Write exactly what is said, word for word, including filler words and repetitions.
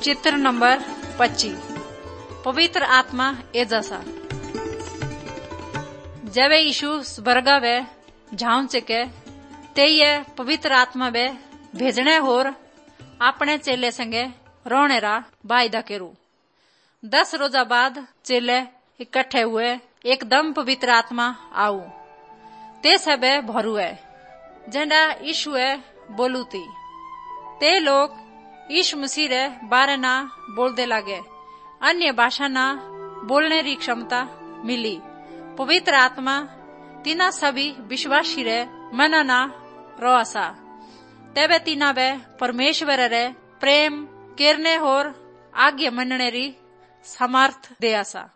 चित्र नंबर पच्चीस। पवित्र आत्मा एजसा। जब यीशु स्वर्गा वे झाउन चके ते ये पवित्र आत्मा वे भेजने होर अपने चेले संगे रोने रा वायदा करू। दस रोजा बाद चेले इकट्ठे हुए, एकदम पवित्र आत्मा आऊ ते सबे भरुए झंडा यीशुए बोलू थी। ते लोग यीशु मसीह रे बारे ना बोलते लागे, अन्य भाषा ना बोलने री क्षमता मिली। पवित्र आत्मा तीना सभी विश्वासी रे मना ना रोसा, तेबे तीना वे परमेश्वर रे प्रेम केरने होर आज्ञा मनने री सामर्थ दे आसा।